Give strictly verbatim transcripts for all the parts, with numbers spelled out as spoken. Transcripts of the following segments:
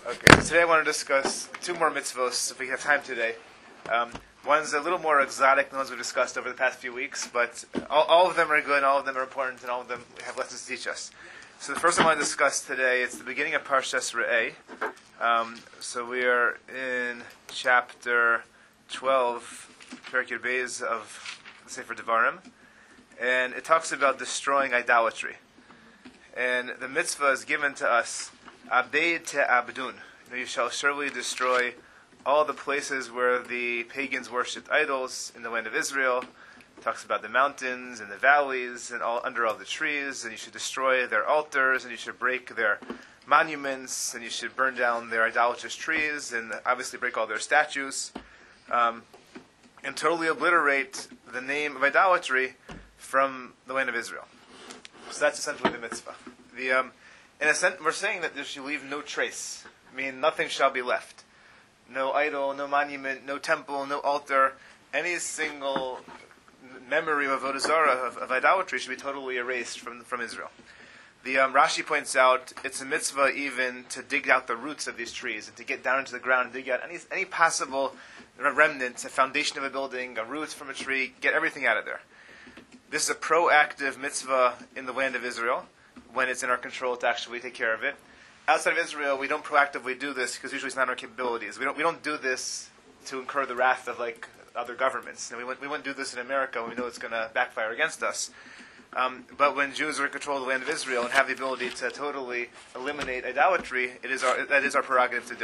Okay, so today I want to discuss two more mitzvos if we have time today. Um, one's a little more exotic than the ones we've discussed over the past few weeks, but all, all of them are good, all of them are important, and all of them have lessons to teach us. So the first one I want to discuss today is the beginning of Parshas Re'eh. Um, so we are in chapter twelve, Perek Yud Beis of the Sefer Devarim, and it talks about destroying idolatry. And the mitzvah is given to us, Abed te abdun. You know, you shall surely destroy all the places where the pagans worshipped idols in the land of Israel. It talks about the mountains and the valleys and all under all the trees, and you should destroy their altars, and you should break their monuments, and you should burn down their idolatrous trees, and obviously break all their statues, um, and totally obliterate the name of idolatry from the land of Israel. So that's essentially the mitzvah. The um, in a sense, we're saying that there should leave no trace. I mean, nothing shall be left. No idol, no monument, no temple, no altar. Any single memory of Avodah Zarah, of, of idolatry, should be totally erased from from Israel. The um, Rashi points out it's a mitzvah even to dig out the roots of these trees and to get down into the ground and dig out any any possible remnants, a foundation of a building, a root from a tree, get everything out of there. This is a proactive mitzvah in the land of Israel, when it's in our control to actually take care of it. Outside of Israel, we don't proactively do this because usually it's not in our capabilities. We don't we don't do this to incur the wrath of like other governments. And we wouldn't, we wouldn't do this in America when we know it's going to backfire against us. Um, but when Jews are in control of the land of Israel and have the ability to totally eliminate idolatry, it is our that is our prerogative to do.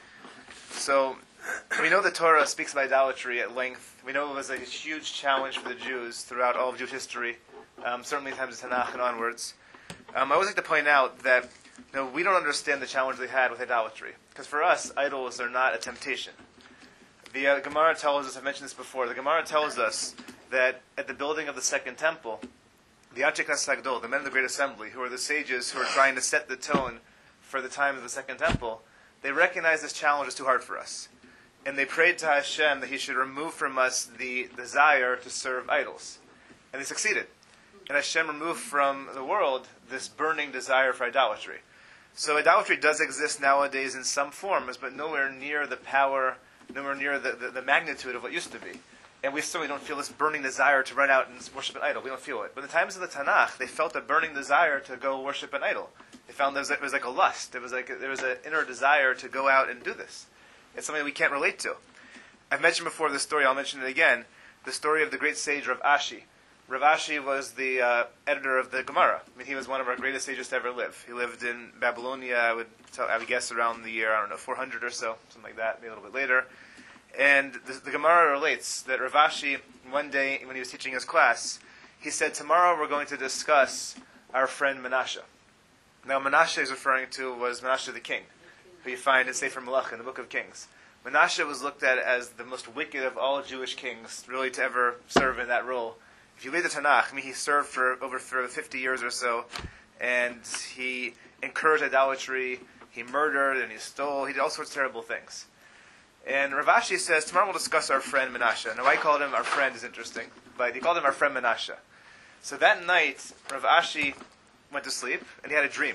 So we know the Torah speaks of idolatry at length. We know it was a huge challenge for the Jews throughout all of Jewish history, um, certainly in times of Tanakh and onwards. Um, I always like to point out that you know, we don't understand the challenge they had with idolatry. Because for us, idols are not a temptation. The uh, Gemara tells us, I've mentioned this before, the Gemara tells us that at the building of the Second Temple, the Anshe Knesset Hagdol, the men of the Great Assembly, who are the sages who are trying to set the tone for the time of the Second Temple, they recognized this challenge is too hard for us. And they prayed to Hashem that He should remove from us the desire to serve idols. And they succeeded. And Hashem removed from the world this burning desire for idolatry. So idolatry does exist nowadays in some forms, but nowhere near the power, nowhere near the, the, the magnitude of what used to be. And we certainly don't feel this burning desire to run out and worship an idol. We don't feel it. But in the times of the Tanakh, they felt a burning desire to go worship an idol. They found there was, it was like a lust. It was like a, there was an inner desire to go out and do this. It's something we can't relate to. I've mentioned before this story, I'll mention it again, the story of the great sage Rav Ashi. Rav Ashi was the uh, editor of the Gemara. I mean, he was one of our greatest sages to ever live. He lived in Babylonia, I would tell, I would guess around the year, I don't know, four hundred or so, something like that, maybe a little bit later. And the, the Gemara relates that Rav Ashi, one day when he was teaching his class, he said, tomorrow we're going to discuss our friend Menashe. Now, Menashe he's referring to was Menashe the king, who you find in Sefer Melachim, in the Book of Kings. Menashe was looked at as the most wicked of all Jewish kings, really to ever serve in that role. If you read the Tanakh, I mean, he served for over for fifty years or so, and he encouraged idolatry, he murdered, and he stole, he did all sorts of terrible things. And Rav Ashi says, tomorrow we'll discuss our friend Menashe. Now, I called him our friend is interesting, but he called him our friend Menashe. So that night, Rav Ashi went to sleep, and he had a dream.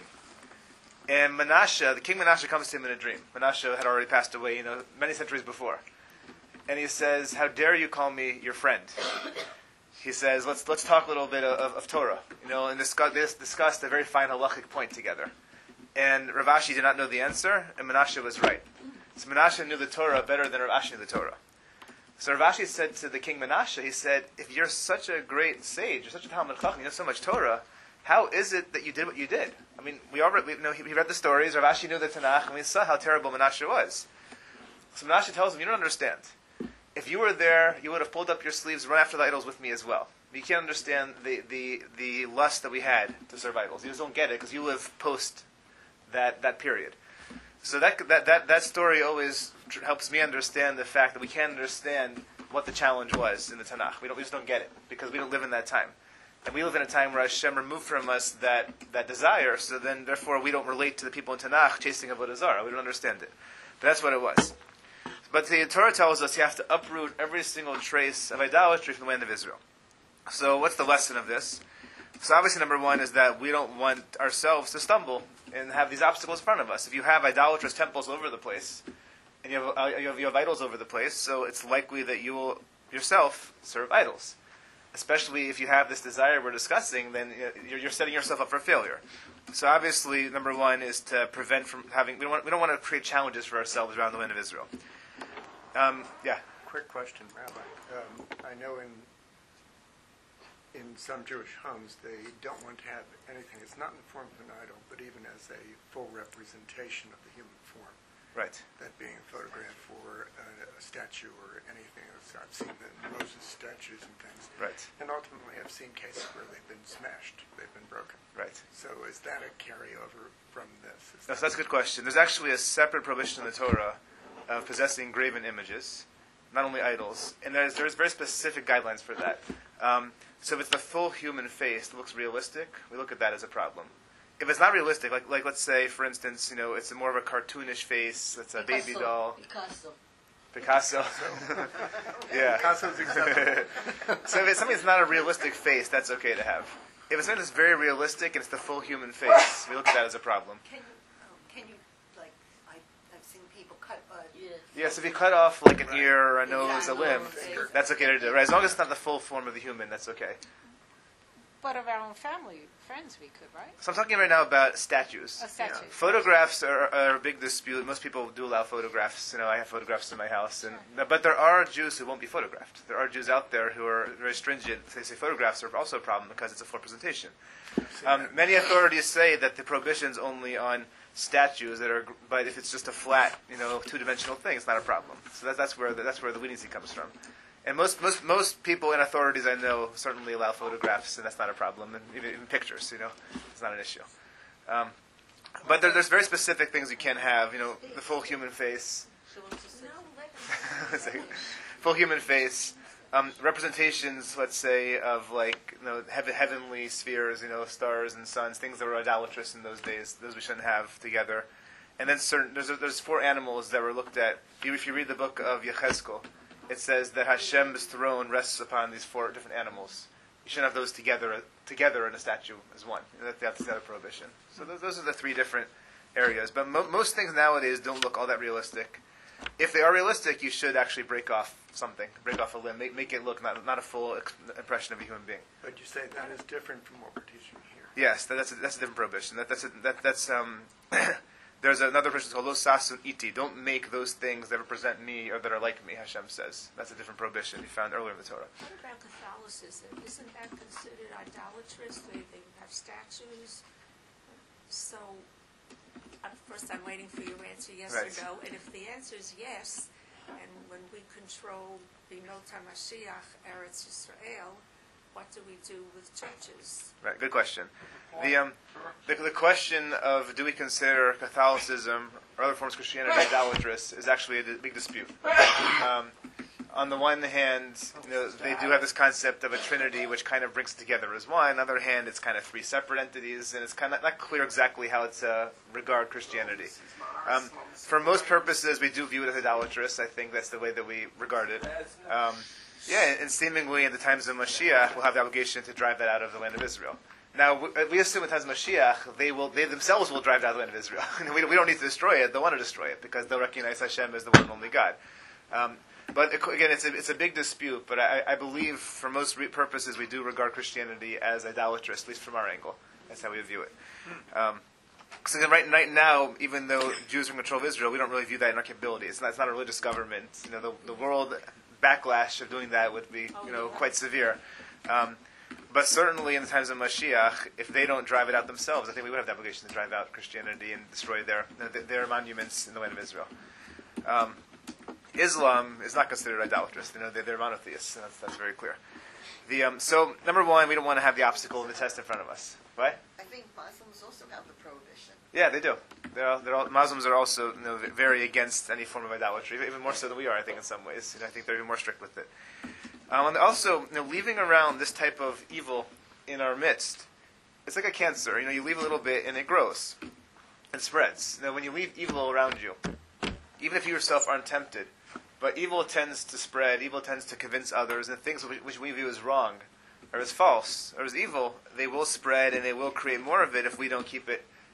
And Menashe, the king Menashe, comes to him in a dream. Menashe had already passed away, you know, many centuries before. And he says, how dare you call me your friend? He says, let's let's talk a little bit of, of, of Torah, you know, and discuss, this, discuss a very fine halachic point together. And Rav Ashi did not know the answer, and Menashe was right. So Menashe knew the Torah better than Rav Ashi knew the Torah. So Rav Ashi said to the king Menashe, he said, if you're such a great sage, you're such a Talmud Chacham, you know so much Torah, how is it that you did what you did? I mean, we already we, you know he, he read the stories, Rav Ashi knew the Tanakh, and we saw how terrible Menashe was. So Menashe tells him, you don't understand. If you were there, you would have pulled up your sleeves, run after the idols with me as well. You can't understand the, the, the lust that we had to serve idols. You just don't get it because you live post that that period. So that that that, that story always tr- helps me understand the fact that we can't understand what the challenge was in the Tanakh. We don't we just don't get it because we don't live in that time, and we live in a time where Hashem removed from us that, that desire. So then, therefore, we don't relate to the people in Tanakh chasing Avodah Zarah. We don't understand it. But that's what it was. But the Torah tells us you have to uproot every single trace of idolatry from the land of Israel. So what's the lesson of this? So obviously number one is that we don't want ourselves to stumble and have these obstacles in front of us. If you have idolatrous temples all over the place, and you have, uh, you have you have idols over the place, so it's likely that you will yourself serve idols. Especially if you have this desire we're discussing, then you're, you're setting yourself up for failure. So obviously, number one is to prevent from having. We don't want, we don't want to create challenges for ourselves around the land of Israel. Um, yeah. Quick question, Rabbi. Um, I know in in some Jewish homes they don't want to have anything. It's not in the form of an idol, but even as a full representation of the human form. Right. That being a photograph or a, a statue or anything else. I've seen the Moses statues and things. Right. And ultimately I've seen cases where they've been smashed, they've been broken. Right. So is that a carryover from this? Is No, that so that's a good question. There's actually a separate prohibition in the Torah of possessing graven images, not only idols, and there's there's very specific guidelines for that. Um, so if it's the full human face that looks realistic, we look at that as a problem. If it's not realistic, like like let's say, for instance, you know, it's a more of a cartoonish face, it's a Picasso. baby doll. Picasso. Picasso. Yeah. Picasso's acceptable. So if it's something that's not a realistic face, that's okay to have. If it's something that's very realistic and it's the full human face, we look at that as a problem. Can you, um, can you, like, I, I've seen people cut, uh, Yes. Yes, if you cut off like an Right. ear or a nose, Yeah, a limb, nose. that's okay to do. Right? As long as it's not the full form of the human, that's okay. But of our own family, friends, we could, right? So I'm talking right now about statues. A statue. Photographs are, are a big dispute. Most people do allow photographs. You know, I have photographs in my house, and but there are Jews who won't be photographed. There are Jews out there who are very stringent. They say photographs are also a problem because it's a full presentation. Um, many authorities say that the prohibition's only on statues that are, but if it's just a flat, you know, two-dimensional thing, it's not a problem. So that, that's where the, that's where the leniency comes from. And most, most most people in authorities I know certainly allow photographs, and that's not a problem. And even, even pictures, you know, it's not an issue. Um, but there, there's very specific things you can have. You know, the full human face, She wants to say no, let me. full human face, um, representations, let's say, of like you know heav- heavenly spheres, you know, stars and suns, things that were idolatrous in those days. Those we shouldn't have together. And then certain there's there's four animals that were looked at. If you read the book of Yechezkel, it says that Hashem's throne rests upon these four different animals. You shouldn't have those together together in a statue as one. That, that's the other prohibition. So those, those are the three different areas. But mo- most things nowadays don't look all that realistic. If they are realistic, you should actually break off something, break off a limb, make, make it look not, not a full ex- impression of a human being. But you say that is different from what we're teaching here. Yes, that, that's a, that's a different prohibition. That, that's a, that, that's um. There's another prohibition called Lo Sasun Iti. Don't make those things that represent me or that are like me, Hashem says. That's a different prohibition you found earlier in the Torah. What about Catholicism? Isn't that considered idolatrous? They, they have statues. So, uh, first I'm waiting for your answer, yes Right. or no. And if the answer is yes, and when we control the Bimot HaMashiach, Eretz Yisrael, what do we do with churches? Right, good question. The um, the, the question of do we consider Catholicism or other forms of Christianity idolatrous is actually a di- big dispute. Um, on the one hand, you know, they do have this concept of a trinity which kind of brings it together as one. On the other hand, it's kind of three separate entities, and it's kind of not clear exactly how to uh, regard Christianity. Um, for most purposes, we do view it as idolatrous. I think that's the way that we regard it. Um, yeah, and seemingly in the times of Mashiach, we'll have the obligation to drive that out of the land of Israel. Now, we, we assume in times of Mashiach, they will, they themselves will drive it out of the land of Israel. we, we don't need to destroy it. They'll want to destroy it because they'll recognize Hashem as the one and only God. Um, but again, it's a, it's a big dispute. But I, I believe, for most re- purposes, we do regard Christianity as idolatrous, at least from our angle. That's how we view it. Um, so right, right now, even though Jews are in control of Israel, we don't really view that in our capability. It's not, it's not a religious government. You know, the, the world backlash of doing that would be, you know, quite severe. Um, but certainly in the times of Mashiach, if they don't drive it out themselves, I think we would have the obligation to drive out Christianity and destroy their their monuments in the land of Israel. Um, Islam is not considered idolatrous. You know, they're, they're monotheists. That's, that's very clear. The um, so number one, we don't want to have the obstacle of the test in front of us. What? I think Muslims also have the prohibition. Yeah, they do. They're all, they're all, Muslims are also, you know, very against any form of idolatry, even more so than we are, I think, in some ways. You know, I think they're even more strict with it. Um, and also, you know, leaving around this type of evil in our midst, it's like a cancer. You know, you leave a little bit and it grows and spreads. You know, when you leave evil around you, even if you yourself aren't tempted, but evil tends to spread, evil tends to convince others, and things which, which we view as wrong or as false or as evil, they will spread and they will create more of it if we don't keep it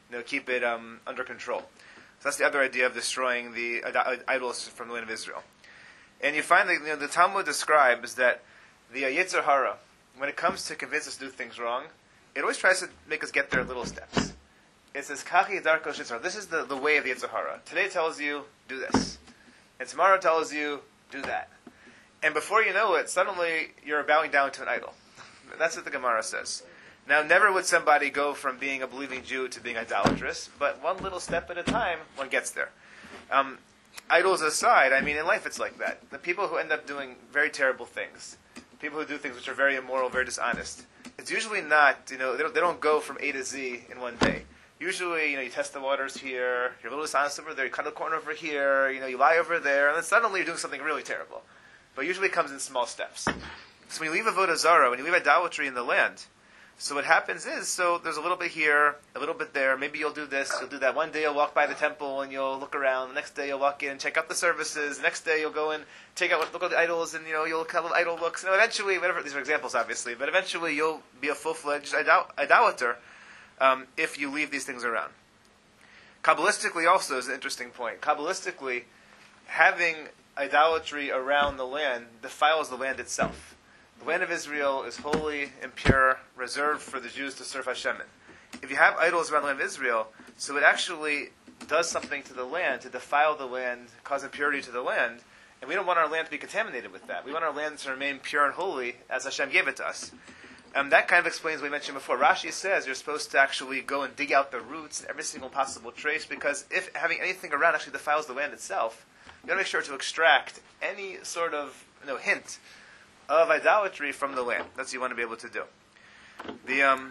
you know, keep it um, under control. So that's the other idea of destroying the id- idols from the land of Israel. And you find that, you know, the Talmud describes that the uh, Yetzer Hara, when it comes to convince us to do things wrong, it always tries to make us get there in little steps. It says, Kachi Darko Shitzar. This is the, the way of the Yetzer Hara. Today it tells you, do this. And tomorrow it tells you, do that. And before you know it, suddenly you're bowing down to an idol. That's what the Gemara says. Now, never would somebody go from being a believing Jew to being idolatrous, but one little step at a time, one gets there. Um, idols aside, I mean, in life it's like that. The people who end up doing very terrible things, people who do things which are very immoral, very dishonest, it's usually not, you know, they don't, they don't go from A to Z in one day. Usually, you know, you test the waters here, you're a little dishonest over there, you cut a corner over here, you know, you lie over there, and then suddenly you're doing something really terrible. But usually it comes in small steps. So when you leave Avodah Zarah, when you leave idolatry in the land, so what happens is, so there's a little bit here, a little bit there, maybe you'll do this, you'll do that. One day you'll walk by the temple and you'll look around, the next day you'll walk in and check out the services, the next day you'll go and take out, look at the idols, and you know, you'll have idol looks, and eventually, whatever, these are examples obviously, but eventually you'll be a full-fledged idol- idolater um, if you leave these things around. Kabbalistically also is an interesting point. Kabbalistically, having idolatry around the land defiles the land itself. The land of Israel is holy and pure, reserved for the Jews to serve Hashem in. If you have idols around the land of Israel, so it actually does something to the land, to defile the land, cause impurity to the land, and we don't want our land to be contaminated with that. We want our land to remain pure and holy as Hashem gave it to us. And that kind of explains what we mentioned before. Rashi says you're supposed to actually go and dig out the roots and every single possible trace, because if having anything around actually defiles the land itself, you got to make sure to extract any sort of, you know, hint of idolatry from the land. That's what you want to be able to do. The um,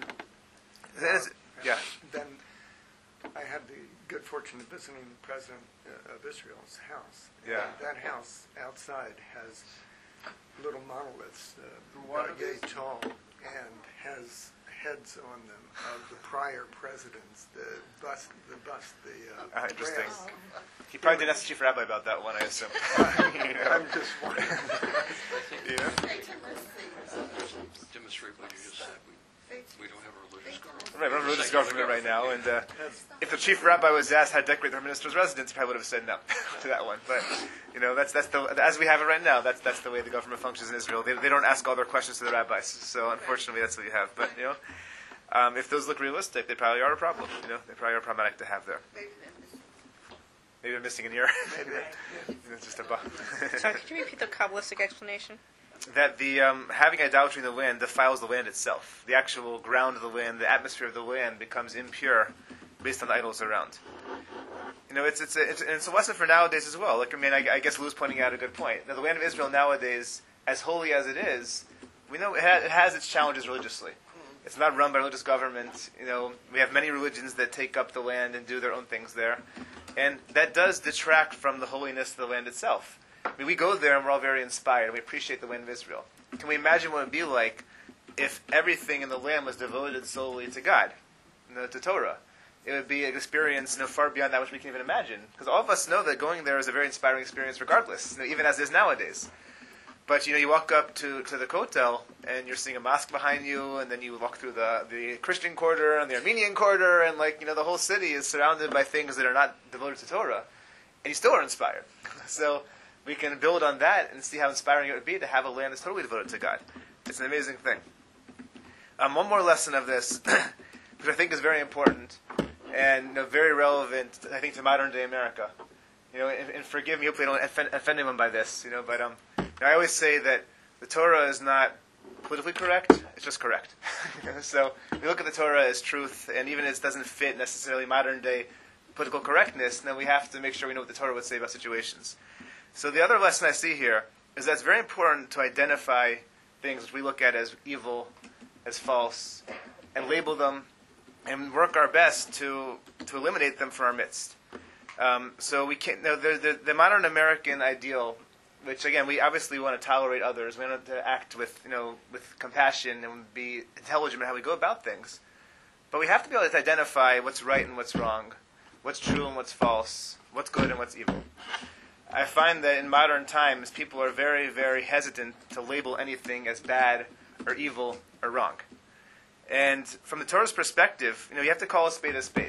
is, yeah. Then I had the good fortune of visiting the president uh, of Israel's house. Yeah. And that house outside has little monoliths, uh, What about are yay tall, and has heads on them of the prior presidents. The bust, the bust, the uh, Ah, interesting. brass. He probably didn't ask the chief rabbi about that one, I assume. I'm just wondering. Yeah. Demonstrate what you just said. We, we don't have a religious government. Right, we don't have a religious government right now, and uh, if the chief rabbi was asked how to decorate their minister's residence, he probably would have said no to that one. But you know, that's that's the as we have it right now. That's that's the way the government functions in Israel. They they don't ask all their questions to the rabbis. So unfortunately, that's what you have. But you know, um, if those look realistic, they probably are a problem. You know, they probably are problematic to have there. Maybe they're missing an ear. Maybe it's just a bug. Sorry, could you repeat the Kabbalistic explanation? That the um, having idolatry in the land defiles the land itself. The actual ground of the land, the atmosphere of the land becomes impure based on the idols around. You know, it's it's a, it's, it's a lesson for nowadays as well. Like I mean, I, I guess Lou's pointing out a good point. Now, the land of Israel nowadays, as holy as it is, we know it, ha- it has its challenges religiously. It's not run by a religious government. You know, we have many religions that take up the land and do their own things there, and that does detract from the holiness of the land itself. I mean, we go there and we're all very inspired, and we appreciate the land of Israel. Can we imagine what it would be like if everything in the land was devoted solely to God, you know, to Torah? It would be an experience, you know, far beyond that which we can even imagine. Because all of us know that going there is a very inspiring experience regardless, you know, even as it is nowadays. But, you know, you walk up to, to the Kotel, and you're seeing a mosque behind you, and then you walk through the, the Christian quarter and the Armenian quarter, and, like, you know, the whole city is surrounded by things that are not devoted to Torah. And you still are inspired. So we can build on that and see how inspiring it would be to have a land that's totally devoted to God. It's an amazing thing. Um, one more lesson of this, which I think is very important, and you know, very relevant, I think, to modern-day America. You know, and, and forgive me, hopefully I don't offend, offend anyone by this, you know, but um, you know, I always say that the Torah is not politically correct, it's just correct. So we look at the Torah as truth, and even if it doesn't fit necessarily modern-day political correctness, then we have to make sure we know what the Torah would say about situations. So the other lesson I see here is that it's very important to identify things which we look at as evil, as false, and label them, and work our best to to eliminate them from our midst. Um, so we can't. No, the, the, the modern American ideal, which again we obviously want to tolerate others, we want to act with you know with compassion and be intelligent in how we go about things, but we have to be able to identify what's right and what's wrong, what's true and what's false, what's good and what's evil. I find that in modern times, people are very, very hesitant to label anything as bad or evil or wrong. And from the Torah's perspective, you know, you have to call a spade a spade.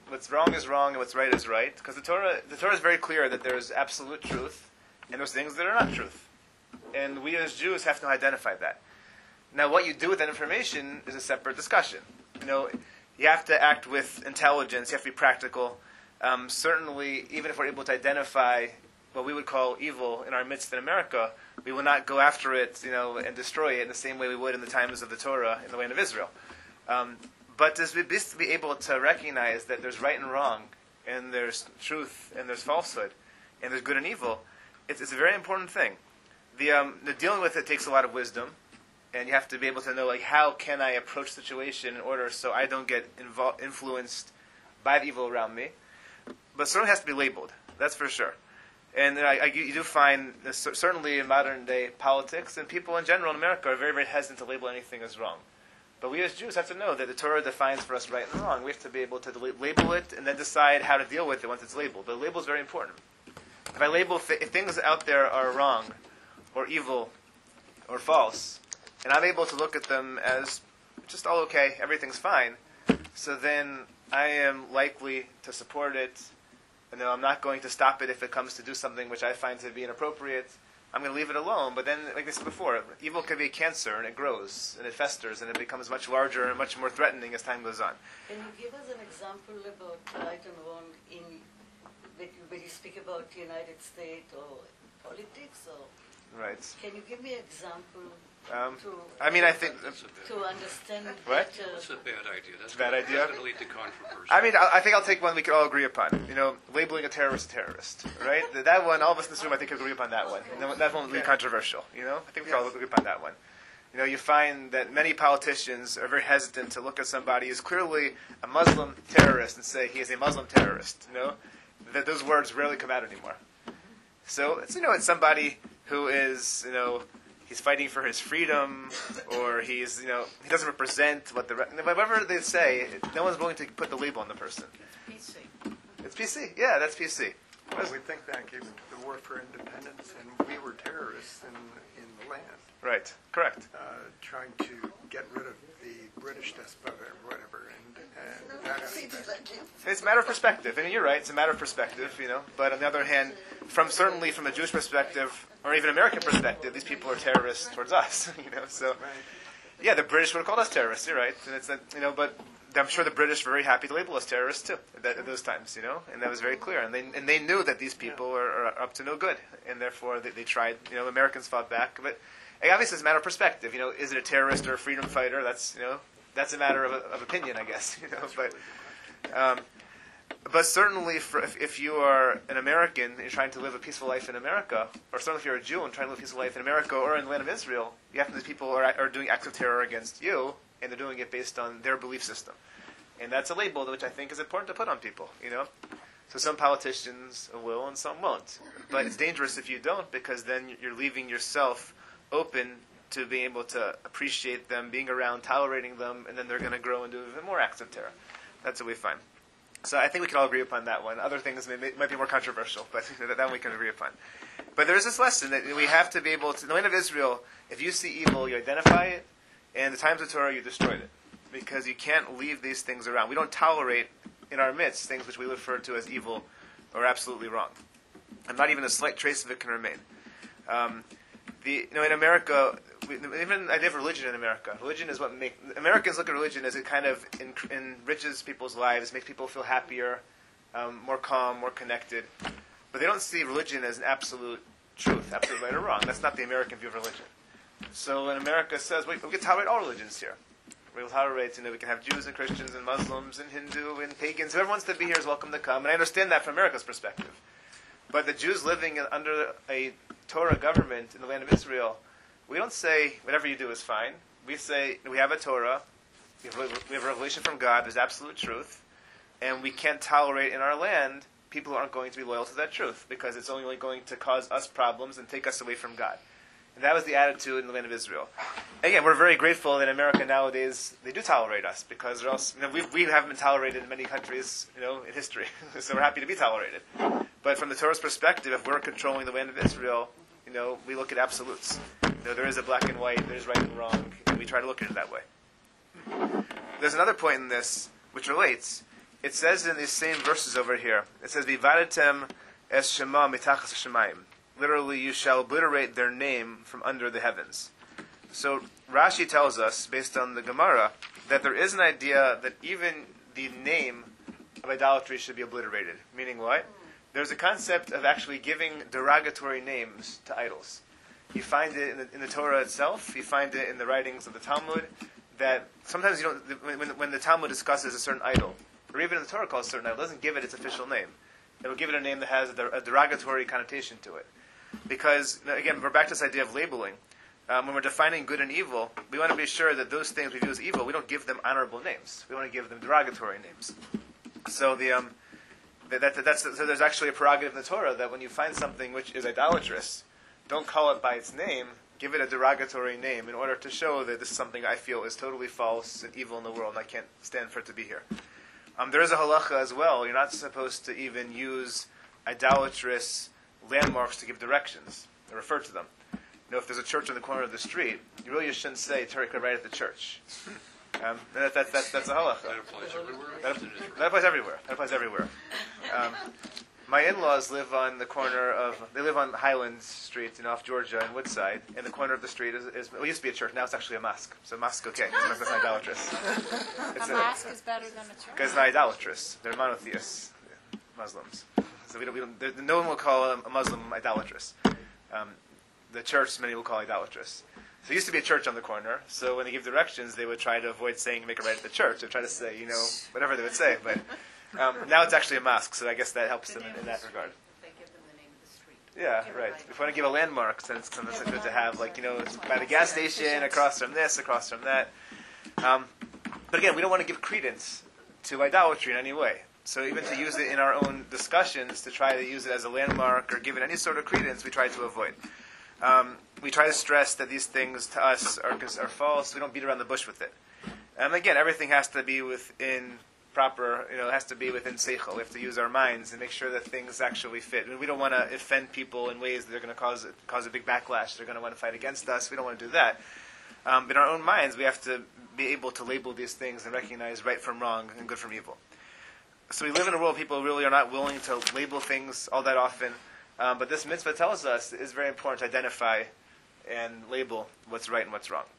what's wrong is wrong and what's right is right, because the Torah, the Torah is very clear that there's absolute truth and there's things that are not truth. And we as Jews have to identify that. Now, what you do with that information is a separate discussion. You know, you have to act with intelligence. You have to be practical. Um, certainly, even if we're able to identify what we would call evil in our midst in America, we will not go after it, you know, and destroy it in the same way we would in the times of the Torah in the land of Israel. Um, but to be, to be able to recognize that there's right and wrong, and there's truth, and there's falsehood, and there's good and evil, it's, it's a very important thing. The, um, the dealing with it takes a lot of wisdom, and you have to be able to know, like, how can I approach the situation in order so I don't get invol- influenced by the evil around me. But certainly has to be labeled, that's for sure. And I, I, you do find, uh, certainly in modern day politics, and people in general in America are very, very hesitant to label anything as wrong. But we as Jews have to know that the Torah defines for us right and wrong. We have to be able to label it and then decide how to deal with it once it's labeled. The label is very important. If I label, th- if things out there are wrong, or evil, or false, and I'm able to look at them as just all okay, everything's fine, so then I am likely to support it. And no, I'm not going to stop it if it comes to do something which I find to be inappropriate. I'm going to leave it alone. But then, like I said before, evil can be a cancer, and it grows, and it festers, and it becomes much larger and much more threatening as time goes on. Can you give us an example about right and wrong in when you, when you speak about the United States or politics? Or Right. can you give me an example Um, to I mean, I think... That's a bad, to understand What? better? that's a bad idea. That's Bad gonna- idea? That's going to lead to controversy. I mean, I, I think I'll take one we could all agree upon. You know, labeling a terrorist a terrorist, right? That, that one, all of us in this room, I think, agree upon that one. And that, that one will be controversial, you know? I think we can all agree upon that one. You know, you find that many politicians are very hesitant to look at somebody who's clearly a Muslim terrorist and say he is a Muslim terrorist, you know? That those words rarely come out anymore. So, it's, you know, it's somebody who is, you know, he's fighting for his freedom, or he's, you know, he doesn't represent what the, re- whatever they say, no one's willing to put the label on the person. P C. It's P C. Yeah, that's P C. Well, we think back even to the war for independence, and we were terrorists in, in the land, Right. Correct. uh, trying to get rid of the British despot or whatever, and, and that aspect. It's a matter of perspective. I mean, you're right. It's a matter of perspective, you know. But on the other hand, from certainly from a Jewish perspective, or even American perspective, these people are terrorists towards us, you know. So, yeah, the British would have called us terrorists. You're right. And it's a, you know, but I'm sure the British were very happy to label us terrorists too at, that, at those times, you know. And that was very clear. And they and they knew that these people are, are up to no good, and therefore they, they tried. You know, Americans fought back, but obviously it's a matter of perspective. You know, is it a terrorist or a freedom fighter? That's you know, that's a matter of, of opinion, I guess. You know, but. Um, But certainly, for if, if you are an American and you're trying to live a peaceful life in America, or certainly if you're a Jew and trying to live a peaceful life in America or in the land of Israel, you have to, these people are, are doing acts of terror against you, and they're doing it based on their belief system. And that's a label which I think is important to put on people, you know? So some politicians will and some won't. But it's dangerous if you don't, because then you're leaving yourself open to being able to appreciate them, being around, tolerating them, and then they're going to grow and do even more acts of terror. That's what we find. So I think we can all agree upon that one. Other things may, may, might be more controversial, but that, that one we can agree upon. But there's this lesson that we have to be able to, in the land of Israel, if you see evil, you identify it, and in the times of Torah, you destroyed it. Because you can't leave these things around. We don't tolerate in our midst things which we refer to as evil or absolutely wrong. And not even a slight trace of it can remain. Um, the, you know, in America, we, even the idea of religion in America, religion is what make Americans look at religion as it kind of en, enriches people's lives, makes people feel happier, um, more calm, more connected. But they don't see religion as an absolute truth, absolute right or wrong. That's not the American view of religion. So when America says, we, we can tolerate all religions here. We will tolerate, you know, we can have Jews and Christians and Muslims and Hindu and pagans. Whoever wants to be here is welcome to come. And I understand that from America's perspective. But the Jews living under a Torah government in the land of Israel, we don't say whatever you do is fine. We say we have a Torah, we have, we have a revelation from God, there's absolute truth, and we can't tolerate in our land people who aren't going to be loyal to that truth, because it's only going to cause us problems and take us away from God. And that was the attitude in the land of Israel. Again, we're very grateful that in America nowadays they do tolerate us, because or else, you know, we we haven't been tolerated in many countries, you know, in history. So we're happy to be tolerated. But from the Torah's perspective, if we're controlling the land of Israel, you know, we look at absolutes. You know, there is a black and white, there's right and wrong, and we try to look at it that way. There's another point in this which relates. it says in these same verses over here, it says, Vivadatem es shema mitachas hashemayim. Literally, you shall obliterate their name from under the heavens. So Rashi tells us, based on the Gemara, that there is an idea that even the name of idolatry should be obliterated. Meaning what? There's a concept of actually giving derogatory names to idols. You find it in the, in the Torah itself. You find it in the writings of the Talmud. That sometimes you don't. When, when, when the Talmud discusses a certain idol, or even in the Torah calls a certain idol, it doesn't give it its official name. It will give it a name that has a, a derogatory connotation to it. Because again, we're back to this idea of labeling. Um, when we're defining good and evil, we want to be sure that those things we view as evil, we don't give them honorable names. We want to give them derogatory names. So the um, that, that, that's so there's actually a prerogative in the Torah that when you find something which is idolatrous, don't call it by its name. Give it a derogatory name in order to show that this is something I feel is totally false and evil in the world, and I can't stand for it to be here. Um, there is a halacha as well. You're not supposed to even use idolatrous landmarks to give directions or refer to them. You know, if there's a church on the corner of the street, you really shouldn't say Turika right at the church. Um, that, that, that, that's a halacha. That applies everywhere? That, that applies everywhere. That applies everywhere. Um, my in-laws live on the corner of, they live on Highland Street, you know, off Georgia and Woodside, and the corner of the street is, is well, it used to be a church, now it's actually a mosque. So mosque, okay, it's not idolatrous. It's A mosque is better than a church. Because it's not idolatrous. They're monotheists, Muslims. So we don't, we don't, there, no one will call a, a Muslim idolatrous. Um, the church, many will call idolatrous. So there used to be a church on the corner, so when they give directions, they would try to avoid saying make it right at the church. They'd try to say, you know, whatever they would say. But um, now it's actually a mosque, so I guess that helps them in, in that regard. They give them the name of the street. Yeah, right. If you want to give a landmark, then it's sometimes good to have, like, you know, it's by the gas station, across from this, across from that. Um, but again, we don't want to give credence to idolatry in any way. So even to use it in our own discussions, to try to use it as a landmark or give it any sort of credence, we try to avoid. Um, we try to stress that these things to us are, are false. We don't beat around the bush with it. And again, everything has to be within proper, you know, it has to be within seichel. We have to use our minds and make sure that things actually fit. I mean, we don't want to offend people in ways that are going to cause cause a big backlash. They're going to want to fight against us. We don't want to do that. Um, but in our own minds, we have to be able to label these things and recognize right from wrong and good from evil. So we live in a world people really are not willing to label things all that often. Um, but this mitzvah tells us it's very important to identify and label what's right and what's wrong.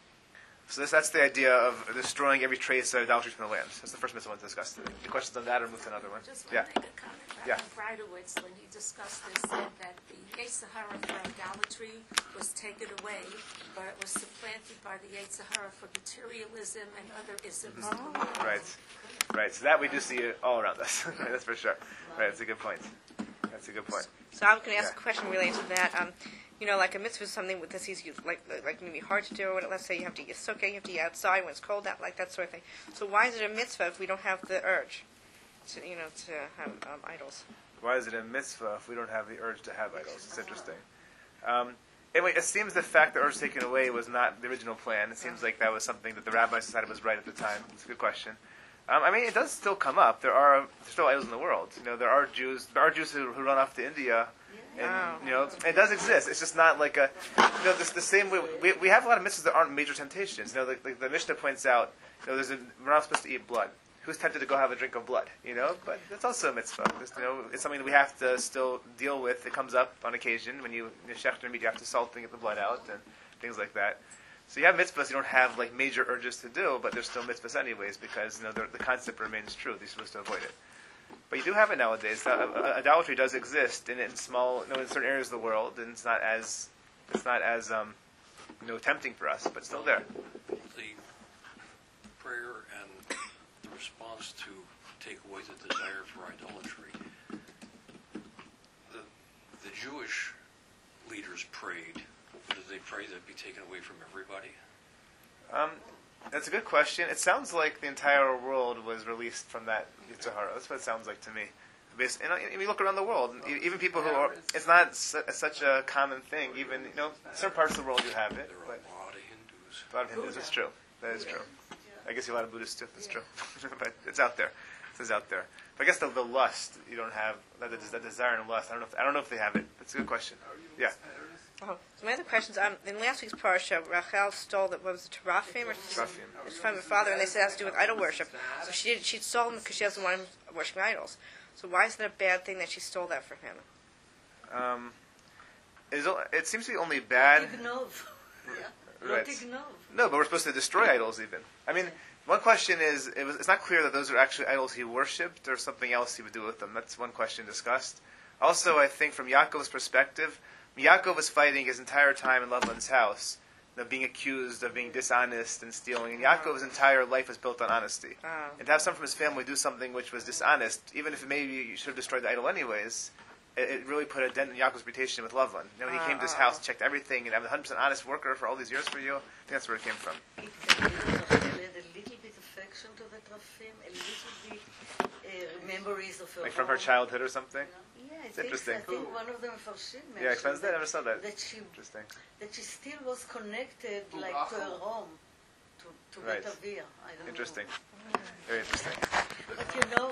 So this, that's the idea of destroying every trace of idolatry from the land. That's the first mitzvah I want to discuss today. Any questions on that or move to another one? Just Yeah. want to make a comment. Yeah. Breidowitz, when he discussed this, said that the Yetzer Hara for idolatry was taken away, but it was supplanted by the Yetzer Hara for materialism and other isms. Oh. Right. Right. So that we do see all around us. That's for sure. Right. That's a good point. That's a good point. So I was going to ask Yeah. a question related to that. Um, you know, like a mitzvah is something that's easy, like like maybe hard to do. Or let's say you have to eat sukkah, you have to eat outside when it's cold out, like that sort of thing. So why is it a mitzvah if we don't have the urge to, you know, to have um, idols? Why is it a mitzvah if we don't have the urge to have idols? It's interesting. Um, anyway, it seems the fact that urge taken away was not the original plan. It seems like that was something that the rabbis decided was right at the time. It's a good question. Um, I mean, it does still come up. There are there's still idols in the world. You know, there are Jews. There are Jews who, who run off to India, and Wow. you know, it does exist. It's just not like a, you know, this, the same way. We, we have a lot of mitzvahs that aren't major temptations. You know, the, the, the Mishnah points out, you know, there's a, we're not supposed to eat blood. Who's tempted to go have a drink of blood? You know, but that's also a mitzvah. Just, you know, it's something that we have to still deal with. It comes up on occasion when you, you shechter meat, you have to salt and get the blood out and things like that. So you have mitzvahs you don't have like major urges to do, but there's still mitzvahs anyways because you know the, the concept remains true. You're supposed to avoid it. But you do have it nowadays. Uh, uh, idolatry does exist in, in small, you know, in certain areas of the world, and it's not as it's not as um, you know tempting for us, but it's still there. The prayer and the response to take away the desire for idolatry. The, the Jewish leaders prayed. Did they pray that it be taken away from everybody? Um, that's a good question. It sounds like the entire world was released from that Yetzer Hara. That's what it sounds like to me. Based, and, and you look around the world, and even people who are, it's not su- such a common thing. Even, you know, certain parts of the world you have it, There are but a lot of Hindus. a lot of Hindus, that's true. That is true. I guess a lot of Buddhists too, that's true. But it's out there. It's out there. But I guess the, the lust, you don't have, that, that desire and lust, I don't know if, I don't know if they have it. That's a good question. Yeah. Oh, so my other questions, um, in last week's parsha, Rachel stole the, what was it, teraphim? Or Teraphim. It's from her father, and they said it has to do with idol worship. So she did, she stole them because she doesn't want him worshiping idols. So why is it a bad thing that she stole that from him? Um, it's o- it seems to be only bad. Ignov. Yeah. Right. Not ignov. No, but we're supposed to destroy idols even. I mean, one question is, it was, it's not clear that those are actually idols he worshipped or something else he would do with them. That's one question discussed. Also, I think from Yaakov's perspective, Yaakov was fighting his entire time in Lavan's house, you know, being accused of being dishonest and stealing. And Yaakov's entire life was built on honesty. Oh. And to have someone from his family do something which was dishonest, even if maybe you should have destroyed the idol anyways, it, it really put a dent in Yaakov's reputation with Lavan. You know, when he came to his house, checked everything, and I'm a one hundred percent honest worker for all these years for you. I think that's where it came from. It had a little bit affection to the Trafim, a little bit uh, memories of her Like from her home. childhood or something. Yeah, I It's think, interesting. I think one of them for she mentioned Yeah, explains that. I never saw that. that she Interesting. that she still was connected like to her home, to to Right. Bet Avia. I don't Interesting. know. Very interesting. But you know,